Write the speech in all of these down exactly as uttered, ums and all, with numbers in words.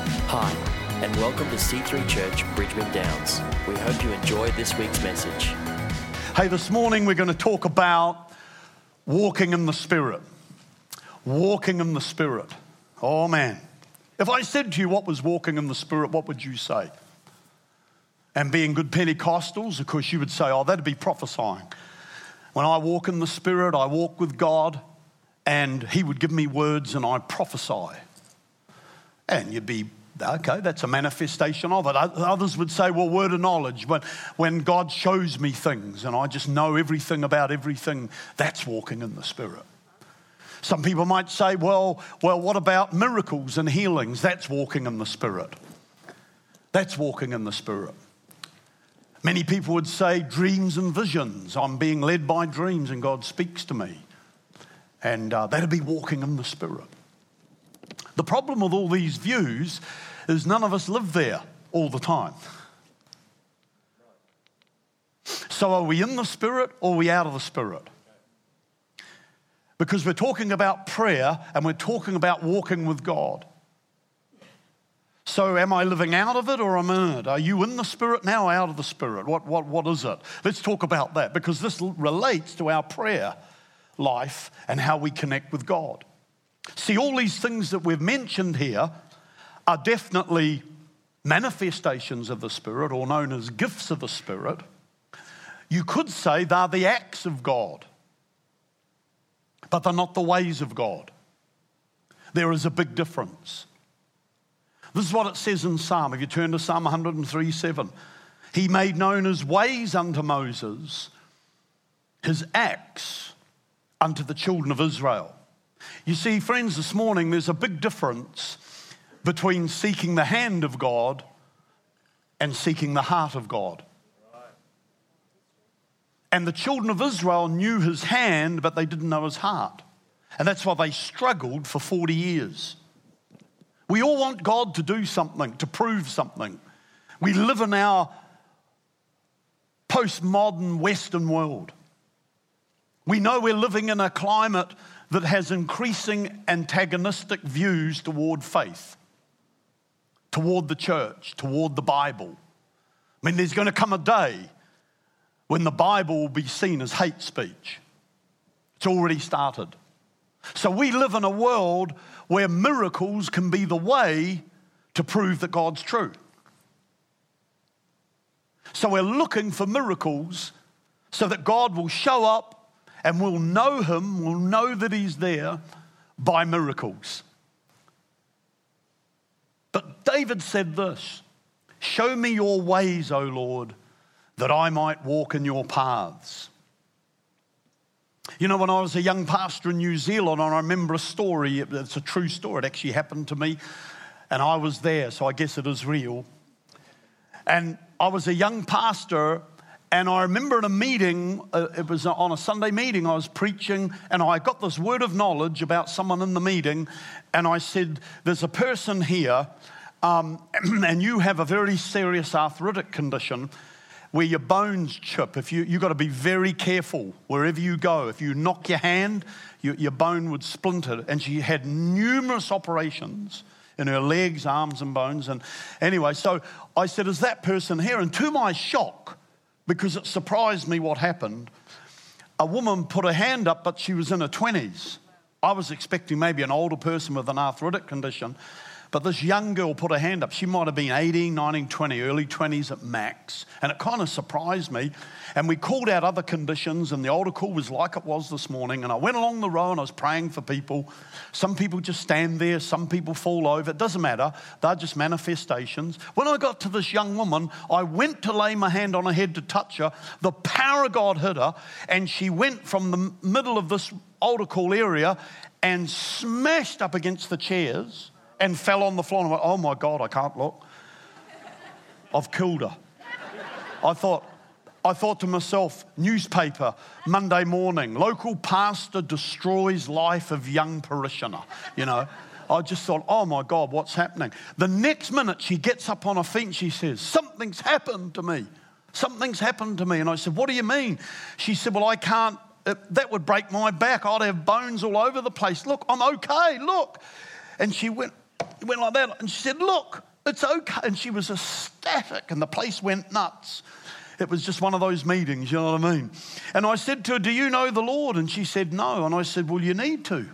Hi, and welcome to C three Church, Bridgeman Downs. We hope you enjoyed this week's message. Hey, this morning we're going to talk about walking in the Spirit. Walking in the Spirit. Oh, man. If I said to you what was walking in the Spirit, what would you say? And being good Pentecostals, of course, you would say, oh, that'd be prophesying. When I walk in the Spirit, I walk with God, and He would give me words and I prophesy. And you'd be, okay, that's a manifestation of it. Others would say, well, word of knowledge. When, when God shows me things and I just know everything about everything, that's walking in the Spirit. Some people might say, well, well, what about miracles and healings? That's walking in the Spirit. That's walking in the Spirit. Many people would say dreams and visions. I'm being led by dreams and God speaks to me. And uh, that'd be walking in the Spirit. The problem with all these views is none of us live there all the time. So are we in the Spirit or are we out of the Spirit? Because we're talking about prayer and we're talking about walking with God. So am I living out of it or am I in it? Are you in the Spirit now or out of the Spirit? What, what, what is it? Let's talk about that because this relates to our prayer life and how we connect with God. See, all these things that we've mentioned here are definitely manifestations of the Spirit or known as gifts of the Spirit. You could say they're the acts of God, but they're not the ways of God. There is a big difference. This is what it says in Psalm. If you turn to Psalm one oh three seven, He made known His ways unto Moses, His acts unto the children of Israel. You see, friends, this morning there's a big difference between seeking the hand of God and seeking the heart of God. And the children of Israel knew His hand, but they didn't know His heart. And that's why they struggled for forty years. We all want God to do something, to prove something. We live in our postmodern Western world. We know we're living in a climate that has increasing antagonistic views toward faith, toward the church, toward the Bible. I mean, there's going to come a day when the Bible will be seen as hate speech. It's already started. So we live in a world where miracles can be the way to prove that God's true. So we're looking for miracles so that God will show up and we'll know Him, we'll know that He's there by miracles. But David said this, show me your ways, O Lord, that I might walk in your paths. You know, when I was a young pastor in New Zealand, I remember a story, it's a true story, it actually happened to me, and I was there, so I guess it is real. And I was a young pastor, and I remember in a meeting, uh, it was on a Sunday meeting, I was preaching, and I got this word of knowledge about someone in the meeting, and I said, there's a person here, um, and you have a very serious arthritic condition, where your bones chip. If you, you've got to be very careful wherever you go. If you knock your hand, your, your bone would splinter. And she had numerous operations in her legs, arms and bones. And anyway, so I said, is that person here? And to my shock, because it surprised me what happened, a woman put her hand up, but she was in her twenties. I was expecting maybe an older person with an arthritic condition. But this young girl put her hand up. She might have been eighteen, nineteen, twenty, early twenties at max. And it kind of surprised me. And we called out other conditions, and the altar call was like it was this morning. And I went along the row and I was praying for people. Some people just stand there. Some people fall over. It doesn't matter. They're just manifestations. When I got to this young woman, I went to lay my hand on her head to touch her. The power of God hit her, and she went from the middle of this altar call area and smashed up against the chairs and fell on the floor. And I went, oh my God, I can't look. I've killed her. I thought, I thought to myself, newspaper, Monday morning, local pastor destroys life of young parishioner, you know. I just thought, oh my God, what's happening? The next minute she gets up on her feet and she says, something's happened to me. Something's happened to me. And I said, what do you mean? She said, well, I can't, that would break my back. I'd have bones all over the place. Look, I'm okay, look. And she went, went like that. And she said, look, it's okay. And she was ecstatic and the place went nuts. It was just one of those meetings, you know what I mean? And I said to her, do you know the Lord? And she said, no. And I said, well, you need to.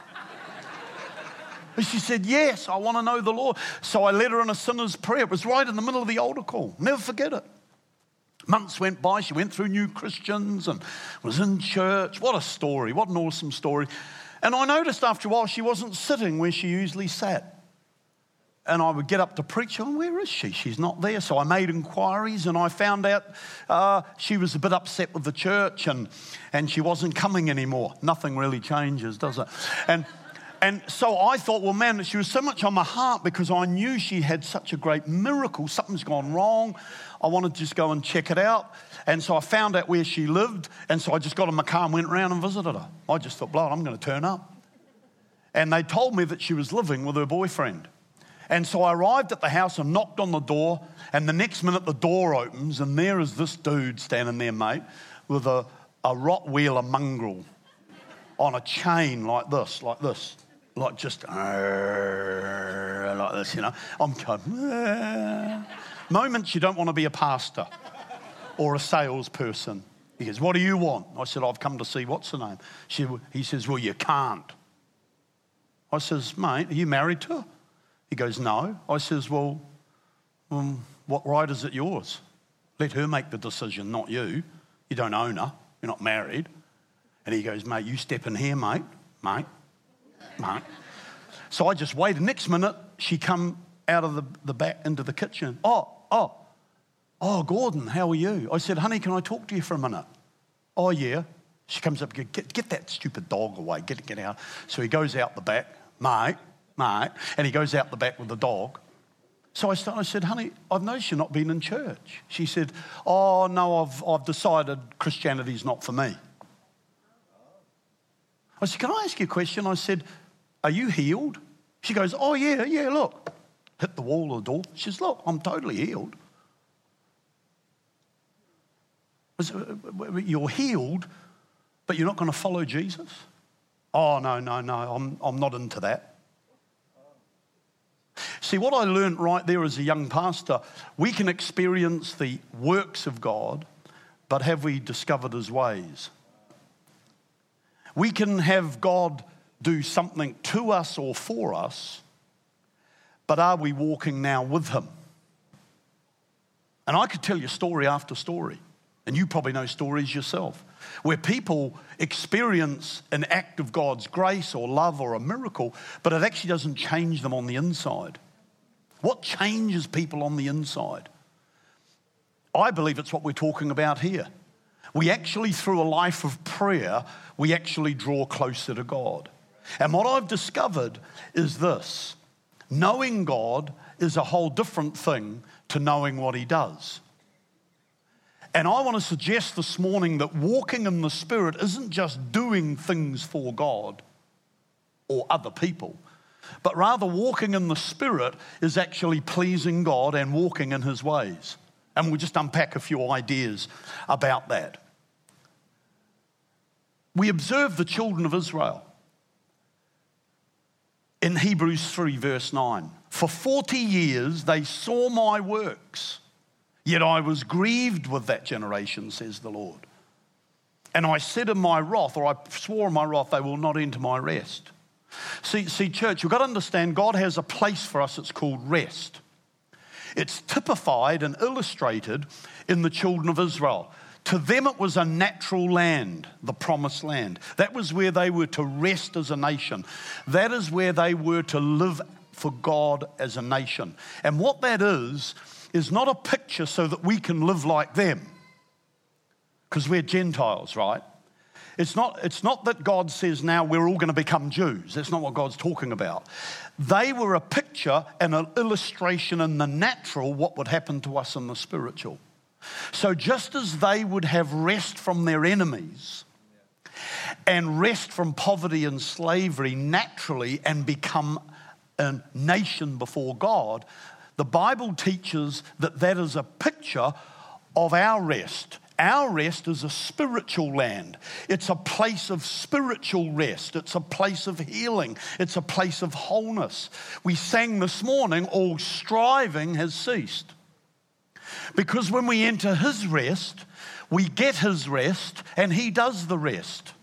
And she said, yes, I want to know the Lord. So I led her in a sinner's prayer. It was right in the middle of the altar call. Never forget it. Months went by. She went through New Christians and was in church. What a story. What an awesome story. And I noticed after a while she wasn't sitting where she usually sat. And I would get up to preach, and where is she? She's not there. So I made inquiries, and I found out uh, she was a bit upset with the church, and, and she wasn't coming anymore. Nothing really changes, does it? And and so I thought, well, man, she was so much on my heart because I knew she had such a great miracle. Something's gone wrong. I wanted to just go and check it out. And so I found out where she lived, and so I just got in my car and went around and visited her. I just thought, blood, I'm going to turn up. And they told me that she was living with her boyfriend. And so I arrived at the house and knocked on the door, and the next minute the door opens, and there is this dude standing there, mate, with a, a Rottweiler mongrel on a chain like this, like this, like just uh, like this, you know. I'm going, uh. Moments you don't want to be a pastor or a salesperson. He goes, what do you want? I said, I've come to see what's the name. She, he says, well, you can't. I says, mate, are you married to her? He goes, no. I says, well, um, what right is it yours? Let her make the decision, not you. You don't own her. You're not married. And he goes, mate, you step in here, mate. Mate. Mate. So I just waited. Next minute, she come out of the, the back into the kitchen. Oh, oh, oh, Gordon, how are you? I said, honey, can I talk to you for a minute? Oh, yeah. She comes up, get, get that stupid dog away. Get it, get out. So he goes out the back. Mate. Mate, and he goes out the back with the dog. So I started, I said, honey, I've noticed you've not been in church. She said, oh, no, I've, I've decided Christianity's not for me. I said, can I ask you a question? I said, are you healed? She goes, oh, yeah, yeah, look. Hit the wall of the door. She says, look, I'm totally healed. I said, you're healed, but you're not going to follow Jesus? Oh, no, no, no, I'm, I'm not into that. See, what I learned right there as a young pastor, we can experience the works of God, but have we discovered his ways? We can have God do something to us or for us, but are we walking now with him? And I could tell you story after story, and you probably know stories yourself, where people experience an act of God's grace or love or a miracle, but it actually doesn't change them on the inside. What changes people on the inside? I believe it's what we're talking about here. We actually, through a life of prayer, we actually draw closer to God. And what I've discovered is this: knowing God is a whole different thing to knowing what he does. And I want to suggest this morning that walking in the Spirit isn't just doing things for God or other people, but rather walking in the Spirit is actually pleasing God and walking in his ways. And we'll just unpack a few ideas about that. We observe the children of Israel in Hebrews three verse nine. For forty years they saw my works, yet I was grieved with that generation, says the Lord. And I said in my wrath, or I swore in my wrath, they will not enter my rest. See, see, church, you've got to understand God has a place for us. It's called rest. It's typified and illustrated in the children of Israel. To them, it was a natural land, the promised land. That was where they were to rest as a nation. That is where they were to live for God as a nation. And what that is, is not a picture so that we can live like them, because we're Gentiles, right? It's not, it's not that God says now we're all going to become Jews. That's not what God's talking about. They were a picture and an illustration in the natural what would happen to us in the spiritual. So just as they would have rest from their enemies and rest from poverty and slavery naturally and become a nation before God, the Bible teaches that that is a picture of our rest Our rest is a spiritual land. It's a place of spiritual rest. It's a place of healing. It's a place of wholeness. We sang this morning, all striving has ceased. Because when we enter his rest, we get his rest and he does the rest.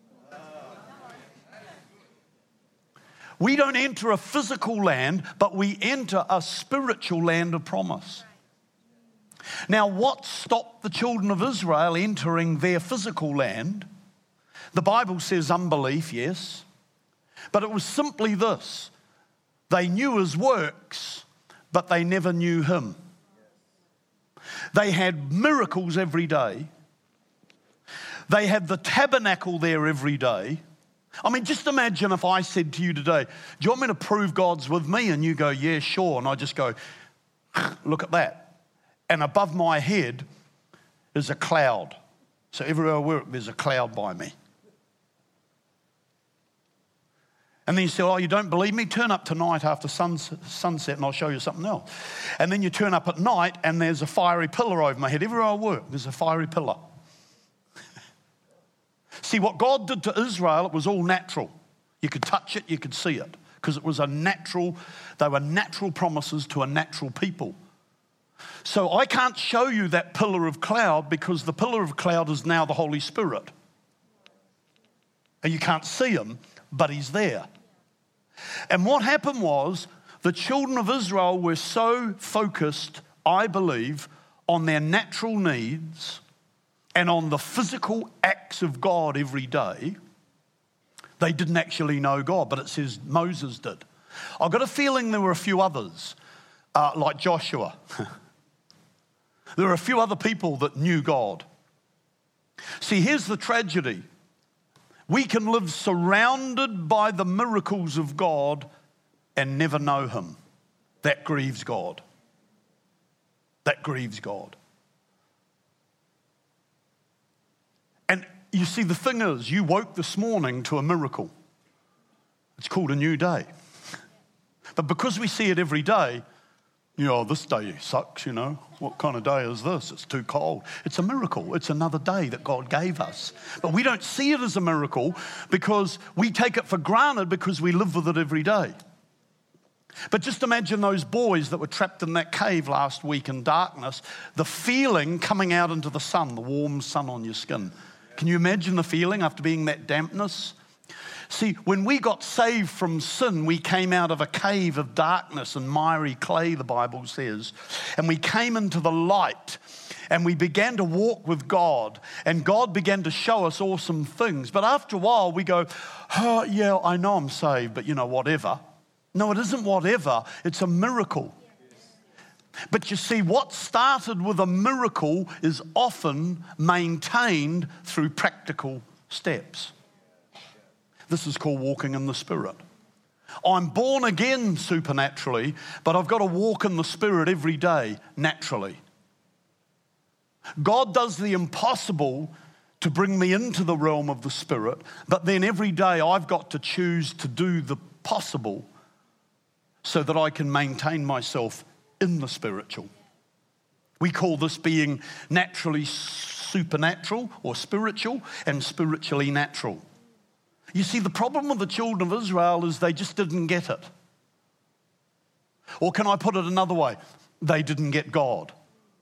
We don't enter a physical land, but we enter a spiritual land of promise. Now, what stopped the children of Israel entering their physical land? The Bible says unbelief, yes, but it was simply this. They knew his works, but they never knew him. They had miracles every day. They had the tabernacle there every day. I mean, just imagine if I said to you today, do you want me to prove God's with me? And you go, yeah, sure. And I just go, look at that. And above my head is a cloud. So everywhere I work, there's a cloud by me. And then you say, oh, you don't believe me? Turn up tonight after sunset and I'll show you something else. And then you turn up at night and there's a fiery pillar over my head. Everywhere I work, there's a fiery pillar. See, what God did to Israel, it was all natural. You could touch it, you could see it. Because it was a natural, they were natural promises to a natural people. So I can't show you that pillar of cloud because the pillar of cloud is now the Holy Spirit. And you can't see him, but he's there. And what happened was the children of Israel were so focused, I believe, on their natural needs and on the physical acts of God every day, they didn't actually know God, but it says Moses did. I've got a feeling there were a few others, uh, like Joshua. There were a few other people that knew God. See, here's the tragedy. We can live surrounded by the miracles of God and never know him. That grieves God. That grieves God. And you see, the thing is, you woke this morning to a miracle. It's called a new day. But because we see it every day, you know, this day sucks, you know. What kind of day is this? It's too cold. It's a miracle. It's another day that God gave us. But we don't see it as a miracle because we take it for granted because we live with it every day. But just imagine those boys that were trapped in that cave last week in darkness, the feeling coming out into the sun, the warm sun on your skin. Can you imagine the feeling after being that dampness? See, when we got saved from sin, we came out of a cave of darkness and miry clay, the Bible says, and we came into the light and we began to walk with God and God began to show us awesome things. But after a while we go, oh, yeah, I know I'm saved, but you know, whatever. No, it isn't whatever. It's a miracle. But you see, what started with a miracle is often maintained through practical steps. This is called walking in the Spirit. I'm born again supernaturally, but I've got to walk in the Spirit every day naturally. God does the impossible to bring me into the realm of the Spirit, but then every day I've got to choose to do the possible so that I can maintain myself in the spiritual. We call this being naturally supernatural or spiritual and spiritually natural. You see, the problem with the children of Israel is they just didn't get it. Or can I put it another way? They didn't get God.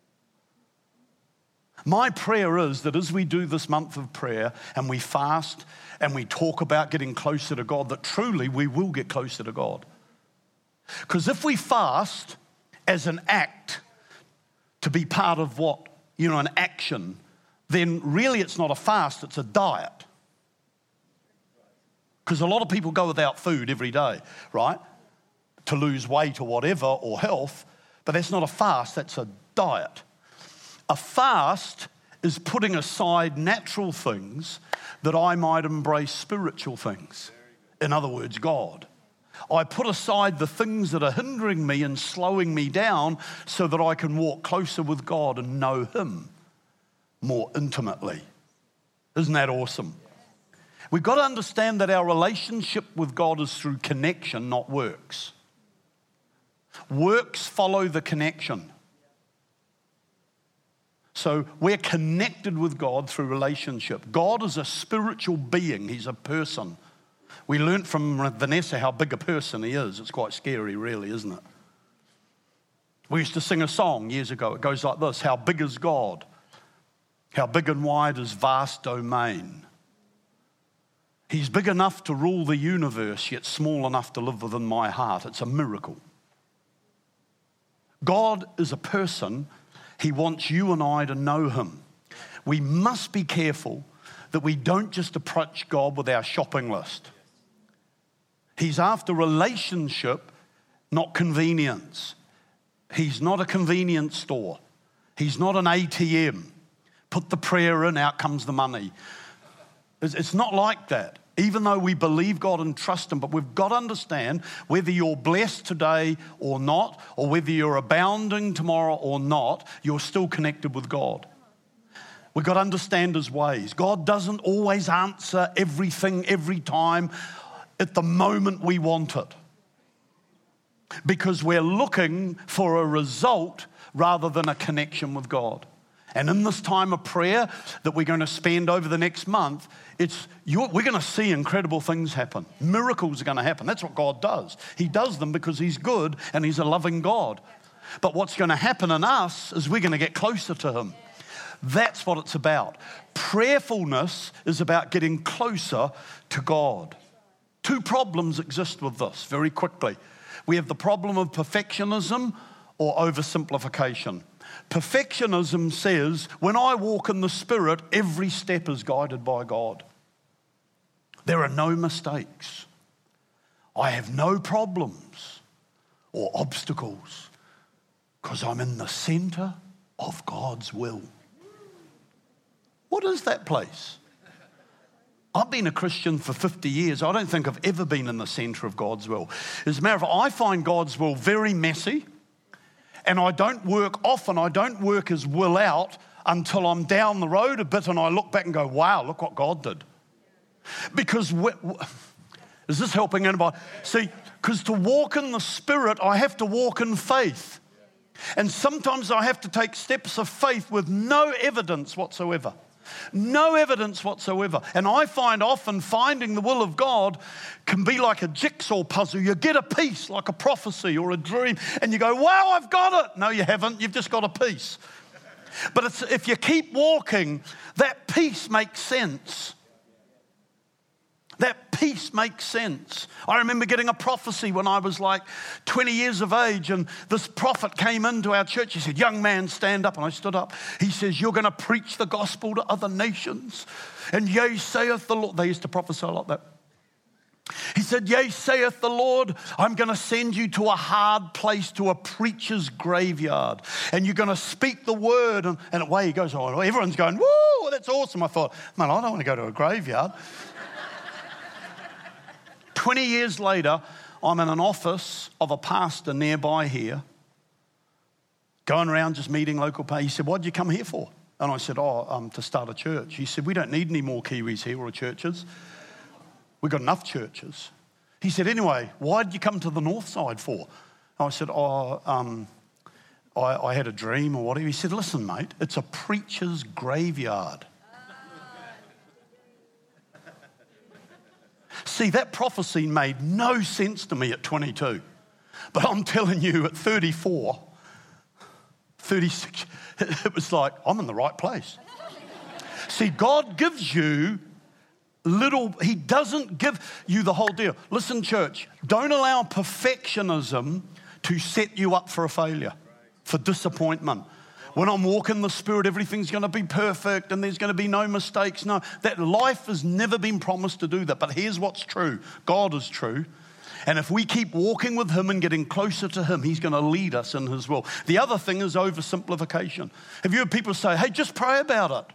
My prayer is that as we do this month of prayer and we fast and we talk about getting closer to God, that truly we will get closer to God. Because if we fast as an act to be part of what, you know, an action, then really it's not a fast, it's a diet. Because a lot of people go without food every day, right? To lose weight or whatever, or health, but that's not a fast, that's a diet. A fast is putting aside natural things that I might embrace spiritual things. In other words, God. I put aside the things that are hindering me and slowing me down so that I can walk closer with God and know him more intimately. Isn't that awesome? We've got to understand that our relationship with God is through connection, not works. Works follow the connection. So we're connected with God through relationship. God is a spiritual being. He's a person. We learnt from Vanessa how big a person he is. It's quite scary, really, isn't it? We used to sing a song years ago. It goes like this: how big is God? How big and wide is vast domain? He's big enough to rule the universe, yet small enough to live within my heart. It's a miracle. God is a person. He wants you and I to know him. We must be careful that we don't just approach God with our shopping list. He's after relationship, not convenience. He's not a convenience store. He's not an A T M. Put the prayer in, out comes the money. It's not like that. Even though we believe God and trust him, but we've got to understand whether you're blessed today or not, or whether you're abounding tomorrow or not, you're still connected with God. We've got to understand his ways. God doesn't always answer everything every time at the moment we want it, because we're looking for a result rather than a connection with God. And in this time of prayer that we're going to spend over the next month, it's you're, we're going to see incredible things happen. Miracles are going to happen. That's what God does. He does them because he's good and he's a loving God. But what's going to happen in us is we're going to get closer to him. That's what it's about. Prayerfulness is about getting closer to God. Two problems exist with this very quickly. We have the problem of perfectionism or oversimplification. Perfectionism says, when I walk in the Spirit, every step is guided by God. There are no mistakes. I have no problems or obstacles because I'm in the center of God's will. What is that place? I've been a Christian for fifty years. I don't think I've ever been in the center of God's will. As a matter of fact, I find God's will very messy. And I don't work often, I don't work his will out until I'm down the road a bit and I look back and go, wow, look what God did. Because, we, is this helping anybody? See, because to walk in the Spirit, I have to walk in faith. And sometimes I have to take steps of faith with no evidence whatsoever. No evidence whatsoever. And I find often finding the will of God can be like a jigsaw puzzle. You get a piece, like a prophecy or a dream, and you go, wow, I've got it. No, you haven't. You've just got a piece. But it's, if you keep walking, that piece makes sense. That piece makes sense. I remember getting a prophecy when I was like twenty years of age, and this prophet came into our church. He said, young man, stand up. And I stood up. He says, you're going to preach the gospel to other nations. And yea, saith the Lord. They used to prophesy like that. He said, yea, saith the Lord, I'm going to send you to a hard place, to a preacher's graveyard. And you're going to speak the word. And, and away he goes. Oh, everyone's going, woo, that's awesome. I thought, man, I don't want to go to a graveyard. twenty years later, I'm in an office of a pastor nearby here, going around just meeting local people. He said, what did you come here for? And I said, oh, um, to start a church. He said, we don't need any more Kiwis here or churches. We've got enough churches. He said, anyway, why did you come to the north side for? And I said, oh, um, I, I had a dream or whatever. He said, listen, mate, it's a preacher's graveyard. See, that prophecy made no sense to me at twenty-two. But I'm telling you, at thirty-four, thirty-six, it was like, I'm in the right place. See, God gives you little, he doesn't give you the whole deal. Listen, church, don't allow perfectionism to set you up for a failure, for disappointment. When I'm walking the Spirit, everything's going to be perfect and there's going to be no mistakes. No, that life has never been promised to do that. But here's what's true. God is true. And if we keep walking with him and getting closer to him, he's going to lead us in his will. The other thing is oversimplification. Have you heard people say, hey, just pray about it?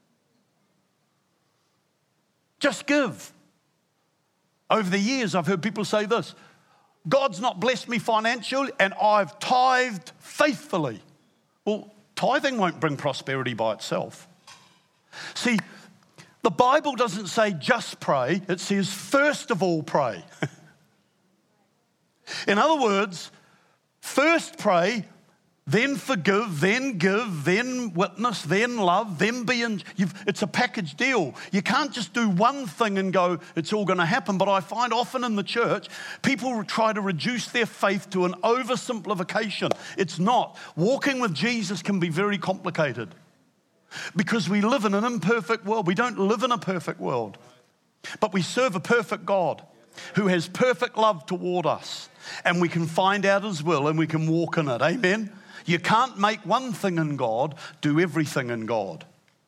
Just give. Over the years, I've heard people say this. God's not blessed me financially and I've tithed faithfully. Well, tithing won't bring prosperity by itself. See, the Bible doesn't say just pray. It says first of all pray. In other words, first pray, then forgive, then give, then witness, then love, then be in. You've, it's a package deal. You can't just do one thing and go, it's all going to happen. But I find often in the church, people try to reduce their faith to an oversimplification. It's not. Walking with Jesus can be very complicated because we live in an imperfect world. We don't live in a perfect world, but we serve a perfect God who has perfect love toward us. And we can find out His will and we can walk in it. Amen? You can't make one thing in God do everything in God.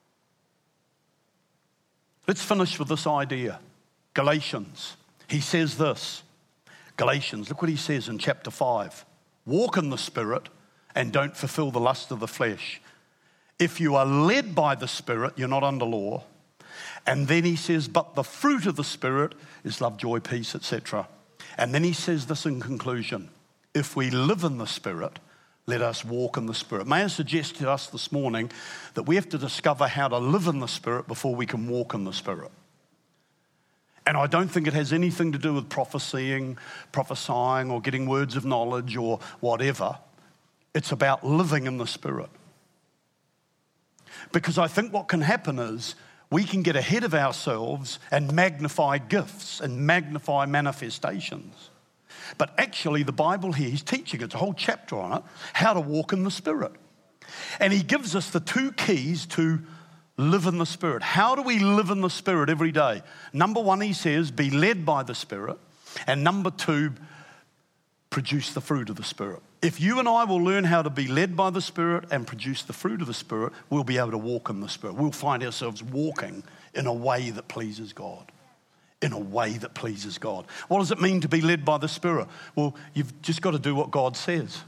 Let's finish with this idea. Galatians. He says this. Galatians, look what he says in chapter five. Walk in the Spirit and don't fulfill the lust of the flesh. If you are led by the Spirit, you're not under law. And then he says, but the fruit of the Spirit is love, joy, peace, et cetera. And then he says this in conclusion. If we live in the Spirit, let us walk in the Spirit. May I suggest to us this morning that we have to discover how to live in the Spirit before we can walk in the Spirit. And I don't think it has anything to do with prophesying, prophesying or getting words of knowledge or whatever. It's about living in the Spirit. Because I think what can happen is we can get ahead of ourselves and magnify gifts and magnify manifestations. But actually the Bible here, he's teaching, it's a whole chapter on it, how to walk in the Spirit. And he gives us the two keys to live in the Spirit. How do we live in the Spirit every day? Number one, he says, be led by the Spirit. And number two, produce the fruit of the Spirit. If you and I will learn how to be led by the Spirit and produce the fruit of the Spirit, we'll be able to walk in the Spirit. We'll find ourselves walking in a way that pleases God. In a way that pleases God. What does it mean to be led by the Spirit? Well, you've just got to do what God says.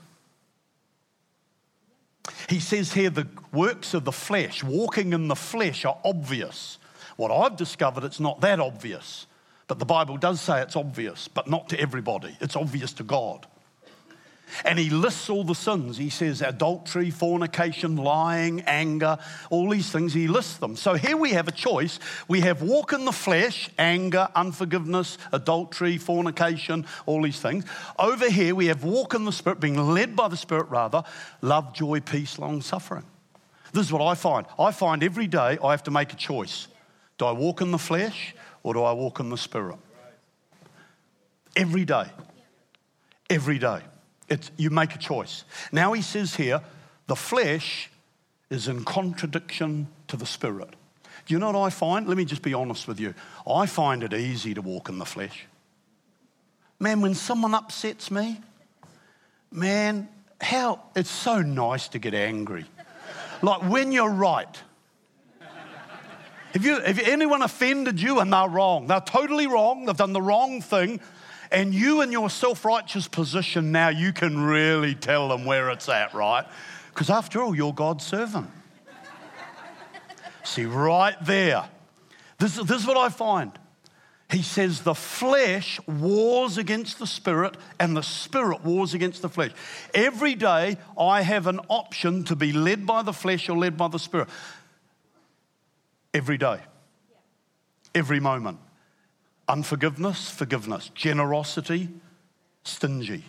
He says here the works of the flesh, walking in the flesh, are obvious. What I've discovered, it's not that obvious. But the Bible does say it's obvious, but not to everybody. It's obvious to God. And he lists all the sins. He says adultery, fornication, lying, anger, all these things, he lists them. So here we have a choice. We have walk in the flesh, anger, unforgiveness, adultery, fornication, all these things. Over here we have walk in the Spirit, being led by the Spirit rather, love, joy, peace, long suffering. This is what I find. I find every day I have to make a choice. Do I walk in the flesh or do I walk in the Spirit? Every day. Every day. It's, you make a choice. Now he says here, the flesh is in contradiction to the Spirit. Do you know what I find? Let me just be honest with you. I find it easy to walk in the flesh. Man, when someone upsets me, man, how, it's so nice to get angry. Like when you're right. If you, if anyone offended you and they're wrong, they're totally wrong, they've done the wrong thing, and you in your self-righteous position now, you can really tell them where it's at, right? Because after all, you're God's servant. See, right there. This, this is what I find. He says the flesh wars against the Spirit and the Spirit wars against the flesh. Every day, I have an option to be led by the flesh or led by the Spirit. Every day. Every moment. Unforgiveness, forgiveness. Generosity, stingy.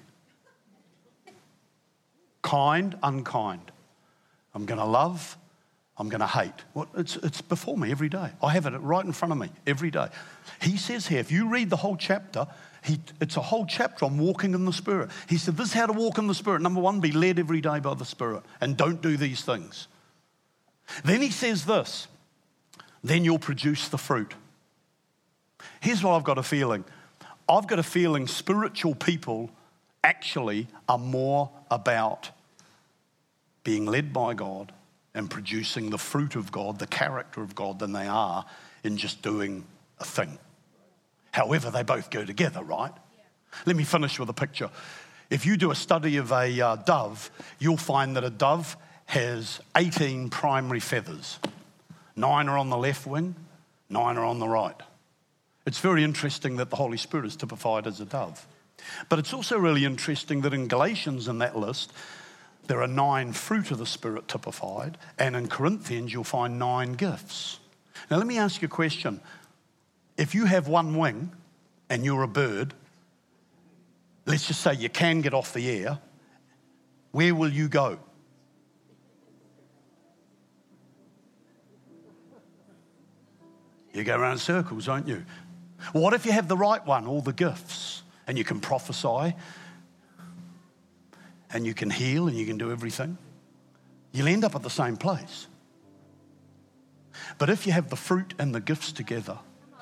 Kind, unkind. I'm going to love, I'm going to hate. Well, it's, it's before me every day. I have it right in front of me every day. He says here, if you read the whole chapter, he, it's a whole chapter on walking in the Spirit. He said, this is how to walk in the Spirit. Number one, be led every day by the Spirit and don't do these things. Then he says this, then you'll produce the fruit. Here's what I've got a feeling. I've got a feeling spiritual people actually are more about being led by God and producing the fruit of God, the character of God, than they are in just doing a thing. However, they both go together, right? Yeah. Let me finish with a picture. If you do a study of a uh, dove, you'll find that a dove has eighteen primary feathers. Nine are on the left wing, nine are on the right. It's very interesting that the Holy Spirit is typified as a dove. But it's also really interesting that in Galatians in that list, there are nine fruit of the Spirit typified, and in Corinthians you'll find nine gifts. Now let me ask you a question. If you have one wing and you're a bird, let's just say you can get off the air, where will you go? You go around in circles, don't you? What if you have the right one, all the gifts, and you can prophesy, and you can heal, and you can do everything? You'll end up at the same place. But if you have the fruit and the gifts together,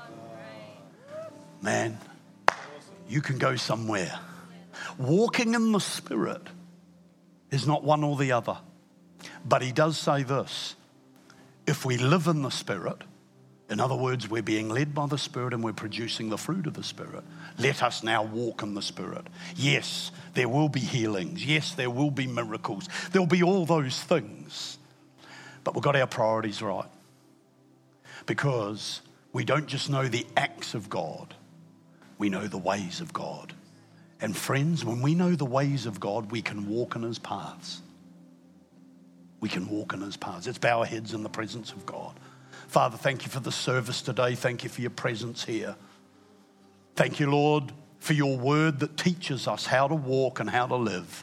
man, you can go somewhere. Walking in the Spirit is not one or the other. But he does say this: if we live in the Spirit, in other words, we're being led by the Spirit and we're producing the fruit of the Spirit, let us now walk in the Spirit. Yes, there will be healings. Yes, there will be miracles. There'll be all those things. But we've got our priorities right. Because we don't just know the acts of God, we know the ways of God. And friends, when we know the ways of God, we can walk in his paths. We can walk in his paths. Let's bow our heads in the presence of God. Father, thank you for the service today. Thank you for your presence here. Thank you, Lord, for your word that teaches us how to walk and how to live.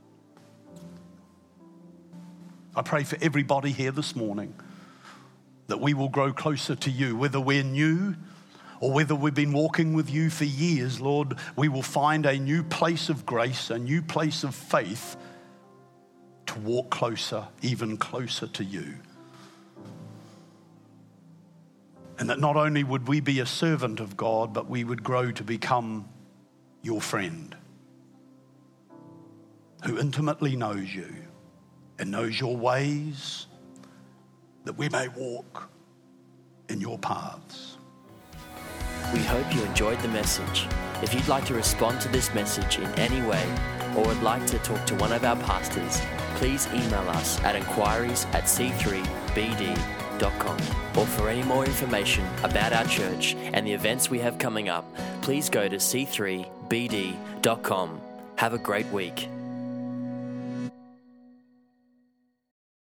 I pray for everybody here this morning that we will grow closer to you, whether we're new or whether we've been walking with you for years. Lord, we will find a new place of grace, a new place of faith to walk closer, even closer to you. And that not only would we be a servant of God, but we would grow to become your friend who intimately knows you and knows your ways, that we may walk in your paths. We hope you enjoyed the message. If you'd like to respond to this message in any way, or would like to talk to one of our pastors, please email us at inquiries at c three b d dot com. Or for any more information about our church and the events we have coming up, please go to c three b d dot com. Have a great week.